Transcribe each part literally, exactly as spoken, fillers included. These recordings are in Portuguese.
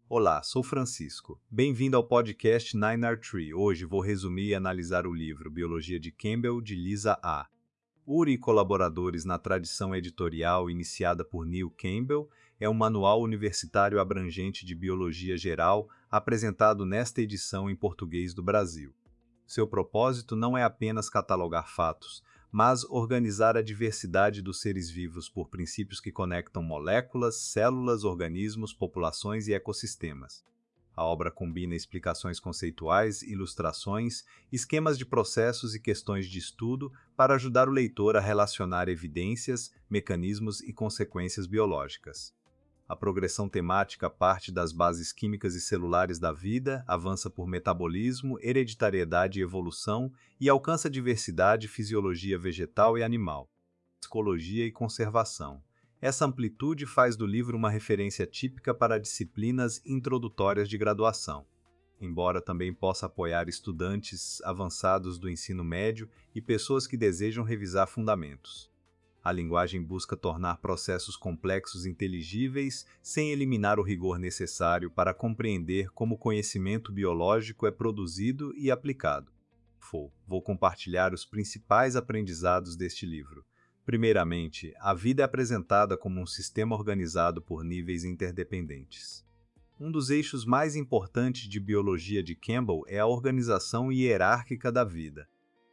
Olá, sou Francisco. Bem-vindo ao podcast Nine R Tree. Hoje vou resumir e analisar o livro Biologia de Campbell, de Lisa A. Uri e colaboradores na tradição editorial iniciada por Neil Campbell é um manual universitário abrangente de biologia geral apresentado nesta edição em português do Brasil. Seu propósito não é apenas catalogar fatos, mas organizar a diversidade dos seres vivos por princípios que conectam moléculas, células, organismos, populações e ecossistemas. A obra combina explicações conceituais, ilustrações, esquemas de processos e questões de estudo para ajudar o leitor a relacionar evidências, mecanismos e consequências biológicas. A progressão temática parte das bases químicas e celulares da vida, avança por metabolismo, hereditariedade e evolução e alcança diversidade, fisiologia vegetal e animal, psicologia e conservação. Essa amplitude faz do livro uma referência típica para disciplinas introdutórias de graduação, embora também possa apoiar estudantes avançados do ensino médio e pessoas que desejam revisar fundamentos. A linguagem busca tornar processos complexos inteligíveis sem eliminar o rigor necessário para compreender como o conhecimento biológico é produzido e aplicado. Vou compartilhar os principais aprendizados deste livro. Primeiramente, a vida é apresentada como um sistema organizado por níveis interdependentes. Um dos eixos mais importantes de biologia de Campbell é a organização hierárquica da vida.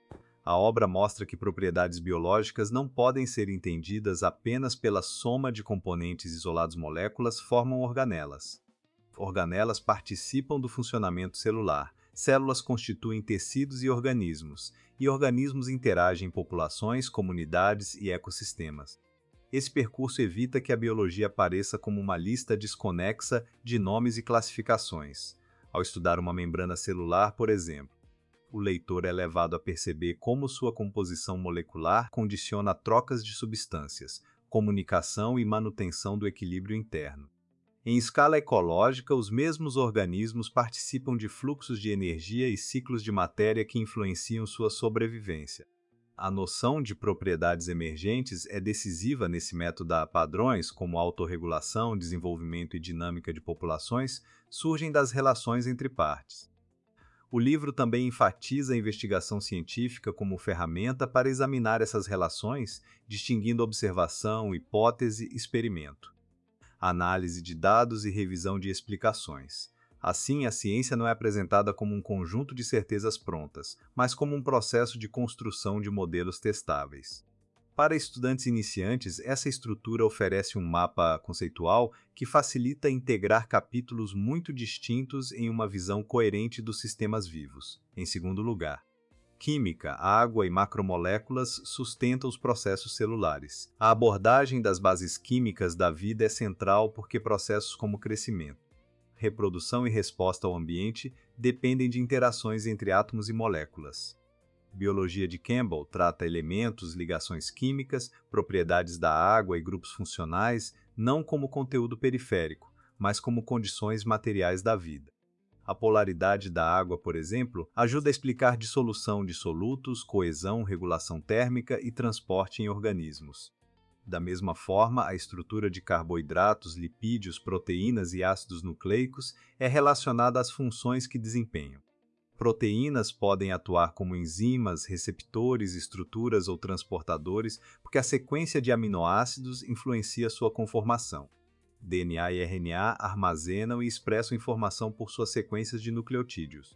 A obra mostra que propriedades biológicas não podem ser entendidas apenas pela soma de componentes isolados. Moléculas formam organelas. Organelas participam do funcionamento celular, células constituem tecidos e organismos, e organismos interagem em populações, comunidades e ecossistemas. Esse percurso evita que a biologia apareça como uma lista desconexa de nomes e classificações. Ao estudar uma membrana celular, por exemplo, o leitor é levado a perceber como sua composição molecular condiciona trocas de substâncias, comunicação e manutenção do equilíbrio interno. Em escala ecológica, os mesmos organismos participam de fluxos de energia e ciclos de matéria que influenciam sua sobrevivência. A noção de propriedades emergentes é decisiva nesse método. Padrões como autorregulação, desenvolvimento e dinâmica de populações surgem das relações entre partes. O livro também enfatiza a investigação científica como ferramenta para examinar essas relações, distinguindo observação, hipótese e experimento. Análise de dados e revisão de explicações. Assim, a ciência não é apresentada como um conjunto de certezas prontas, mas como um processo de construção de modelos testáveis. Para estudantes iniciantes, essa estrutura oferece um mapa conceitual que facilita integrar capítulos muito distintos em uma visão coerente dos sistemas vivos. Em segundo lugar, química, água e macromoléculas sustentam os processos celulares. A abordagem das bases químicas da vida é central porque processos como crescimento, reprodução e resposta ao ambiente dependem de interações entre átomos e moléculas. Biologia de Campbell trata elementos, ligações químicas, propriedades da água e grupos funcionais não como conteúdo periférico, mas como condições materiais da vida. A polaridade da água, por exemplo, ajuda a explicar dissolução de solutos, coesão, regulação térmica e transporte em organismos. Da mesma forma, a estrutura de carboidratos, lipídios, proteínas e ácidos nucleicos é relacionada às funções que desempenham. Proteínas podem atuar como enzimas, receptores, estruturas ou transportadores, porque a sequência de aminoácidos influencia sua conformação. D N A e R N A armazenam e expressam informação por suas sequências de nucleotídeos.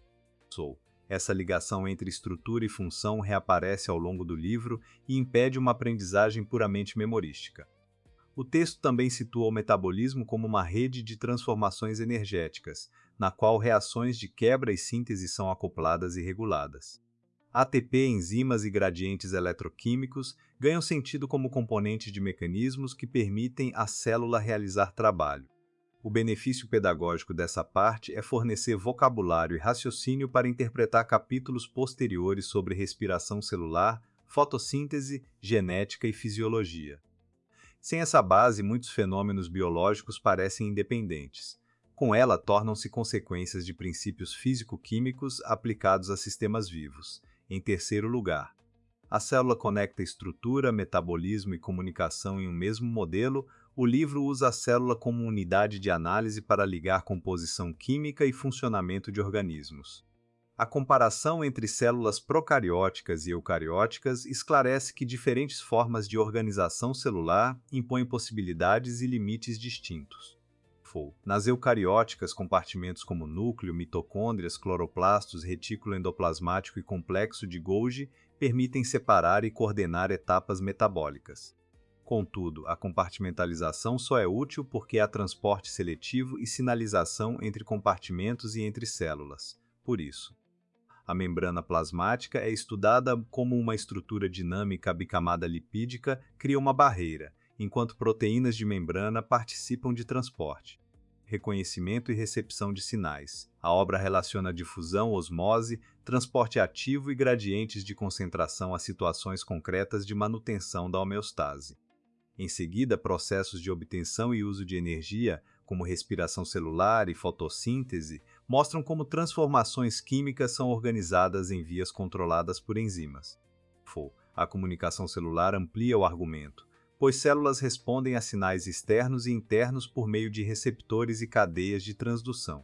Essa ligação entre estrutura e função reaparece ao longo do livro e impede uma aprendizagem puramente memorística. O texto também situa o metabolismo como uma rede de transformações energéticas, na qual reações de quebra e síntese são acopladas e reguladas. A T P, enzimas e gradientes eletroquímicos ganham sentido como componentes de mecanismos que permitem à célula realizar trabalho. O benefício pedagógico dessa parte é fornecer vocabulário e raciocínio para interpretar capítulos posteriores sobre respiração celular, fotossíntese, genética e fisiologia. Sem essa base, muitos fenômenos biológicos parecem independentes. Com ela, tornam-se consequências de princípios físico-químicos aplicados a sistemas vivos. Em terceiro lugar, a célula conecta estrutura, metabolismo e comunicação em um mesmo modelo, O livro usa a célula como unidade de análise para ligar composição química e funcionamento de organismos. A comparação entre células procarióticas e eucarióticas esclarece que diferentes formas de organização celular impõem possibilidades e limites distintos. Nas eucarióticas, compartimentos como núcleo, mitocôndrias, cloroplastos, retículo endoplasmático e complexo de Golgi permitem separar e coordenar etapas metabólicas. Contudo, a compartimentalização só é útil porque há transporte seletivo e sinalização entre compartimentos e entre células. Por isso, a membrana plasmática é estudada como uma estrutura dinâmica bicamada lipídica cria uma barreira, enquanto proteínas de membrana participam de transporte, reconhecimento e recepção de sinais. A obra relaciona difusão, osmose, transporte ativo e gradientes de concentração a situações concretas de manutenção da homeostase. Em seguida, processos de obtenção e uso de energia, como respiração celular e fotossíntese, mostram como transformações químicas são organizadas em vias controladas por enzimas. A comunicação celular amplia o argumento, pois células respondem a sinais externos e internos por meio de receptores e cadeias de transdução.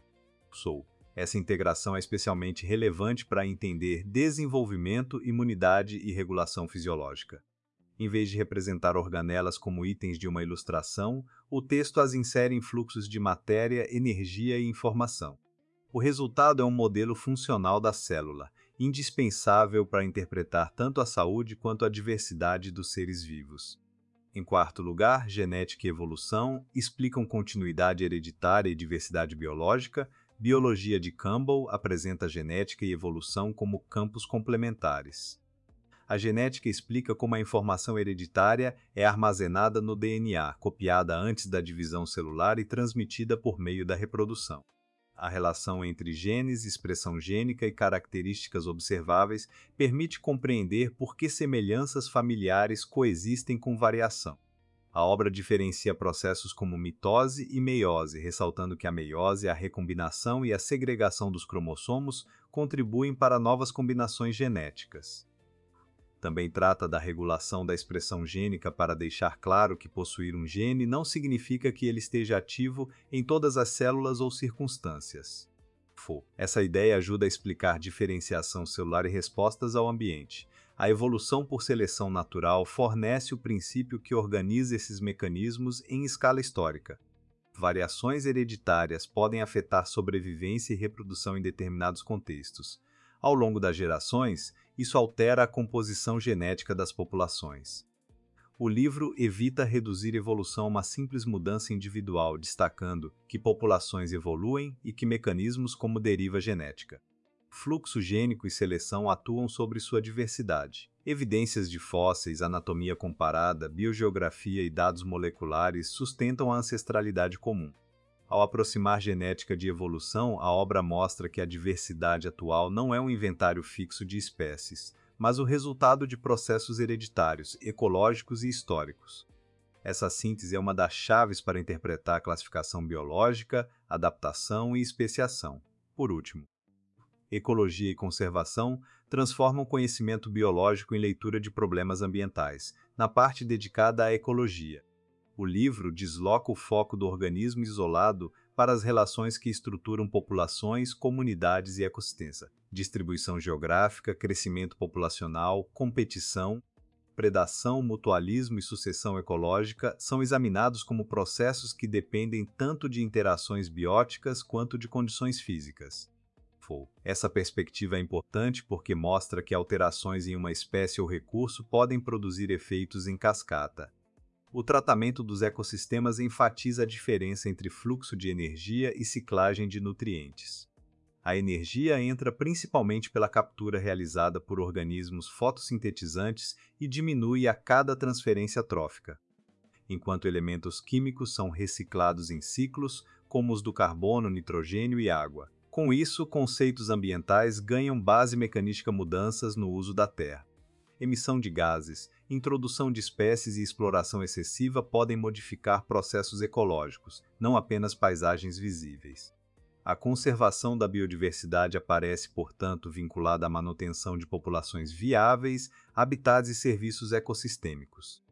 Essa integração é especialmente relevante para entender desenvolvimento, imunidade e regulação fisiológica. Em vez de representar organelas como itens de uma ilustração, o texto as insere em fluxos de matéria, energia e informação. O resultado é um modelo funcional da célula, indispensável para interpretar tanto a saúde quanto a diversidade dos seres vivos. Em quarto lugar, genética e evolução explicam continuidade hereditária e diversidade biológica. Biologia de Campbell apresenta genética e evolução como campos complementares. A genética explica como a informação hereditária é armazenada no D N A, copiada antes da divisão celular e transmitida por meio da reprodução. A relação entre genes, expressão gênica e características observáveis permite compreender por que semelhanças familiares coexistem com variação. A obra diferencia processos como mitose e meiose, ressaltando que a meiose, a recombinação e a segregação dos cromossomos contribuem para novas combinações genéticas. Também trata da regulação da expressão gênica para deixar claro que possuir um gene não significa que ele esteja ativo em todas as células ou circunstâncias. Essa ideia ajuda a explicar diferenciação celular e respostas ao ambiente. A evolução por seleção natural fornece o princípio que organiza esses mecanismos em escala histórica. Variações hereditárias podem afetar sobrevivência e reprodução em determinados contextos. Ao longo das gerações, isso altera a composição genética das populações. O livro evita reduzir evolução a uma simples mudança individual, destacando que populações evoluem e que mecanismos como deriva genética, fluxo gênico e seleção atuam sobre sua diversidade. Evidências de fósseis, anatomia comparada, biogeografia e dados moleculares sustentam a ancestralidade comum. Ao aproximar genética de evolução, a obra mostra que a diversidade atual não é um inventário fixo de espécies, mas o resultado de processos hereditários, ecológicos e históricos. Essa síntese é uma das chaves para interpretar a classificação biológica, adaptação e especiação. Por último, ecologia e conservação transformam o conhecimento biológico em leitura de problemas ambientais, na parte dedicada à ecologia. O livro desloca o foco do organismo isolado para as relações que estruturam populações, comunidades e ecossistemas. Distribuição geográfica, crescimento populacional, competição, predação, mutualismo e sucessão ecológica são examinados como processos que dependem tanto de interações bióticas quanto de condições físicas. Essa perspectiva é importante porque mostra que alterações em uma espécie ou recurso podem produzir efeitos em cascata. O tratamento dos ecossistemas enfatiza a diferença entre fluxo de energia e ciclagem de nutrientes. A energia entra principalmente pela captura realizada por organismos fotossintetizantes e diminui a cada transferência trófica, enquanto elementos químicos são reciclados em ciclos, como os do carbono, nitrogênio e água. Com isso, conceitos ambientais ganham base mecanística mudanças no uso da terra. Emissão de gases, introdução de espécies e exploração excessiva podem modificar processos ecológicos, não apenas paisagens visíveis. A conservação da biodiversidade aparece, portanto, vinculada à manutenção de populações viáveis, habitats e serviços ecossistêmicos.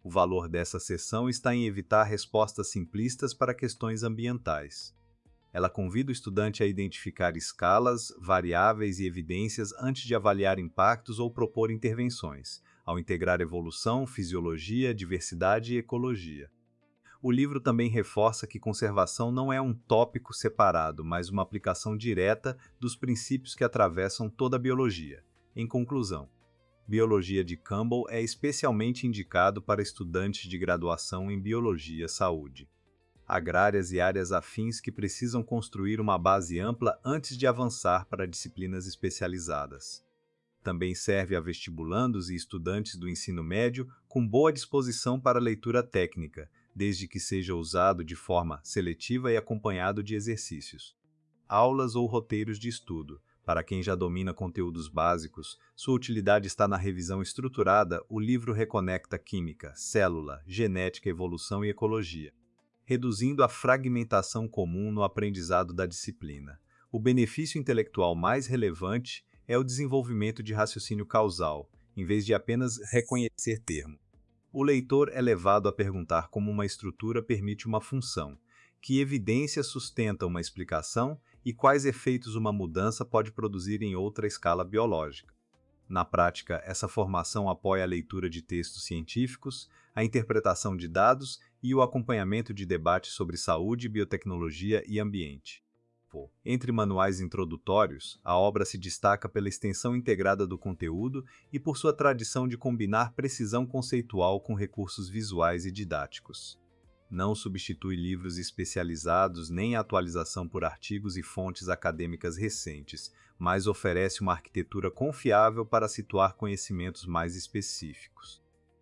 O valor dessa seção está em evitar respostas simplistas para questões ambientais. Ela convida o estudante a identificar escalas, variáveis e evidências antes de avaliar impactos ou propor intervenções, ao integrar evolução, fisiologia, diversidade e ecologia. O livro também reforça que conservação não é um tópico separado, mas uma aplicação direta dos princípios que atravessam toda a biologia. Em conclusão, Biologia de Campbell é especialmente indicado para estudantes de graduação em Biologia Saúde, agrárias e áreas afins que precisam construir uma base ampla antes de avançar para disciplinas especializadas. Também serve a vestibulandos e estudantes do ensino médio com boa disposição para leitura técnica, desde que seja usado de forma seletiva e acompanhado de exercícios, aulas ou roteiros de estudo. Para quem já domina conteúdos básicos, sua utilidade está na revisão estruturada. O livro reconecta química, célula, genética, evolução e ecologia, reduzindo a fragmentação comum no aprendizado da disciplina. O benefício intelectual mais relevante é o desenvolvimento de raciocínio causal, em vez de apenas reconhecer termos. O leitor é levado a perguntar como uma estrutura permite uma função, que evidências sustenta uma explicação e quais efeitos uma mudança pode produzir em outra escala biológica. Na prática, essa formação apoia a leitura de textos científicos, a interpretação de dados e o acompanhamento de debates sobre saúde, biotecnologia e ambiente. Entre manuais introdutórios, a obra se destaca pela extensão integrada do conteúdo e por sua tradição de combinar precisão conceitual com recursos visuais e didáticos. Não substitui livros especializados nem a atualização por artigos e fontes acadêmicas recentes, mas oferece uma arquitetura confiável para situar conhecimentos mais específicos.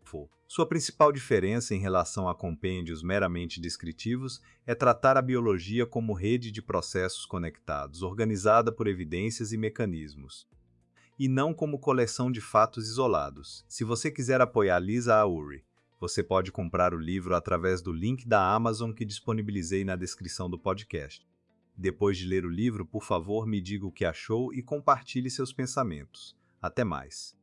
Sua principal diferença em relação a compêndios meramente descritivos é tratar a biologia como rede de processos conectados, organizada por evidências e mecanismos, e não como coleção de fatos isolados. Se você quiser apoiar Lisa Auri, você pode comprar o livro através do link da Amazon que disponibilizei na descrição do podcast. Depois de ler o livro, por favor, me diga o que achou e compartilhe seus pensamentos. Até mais!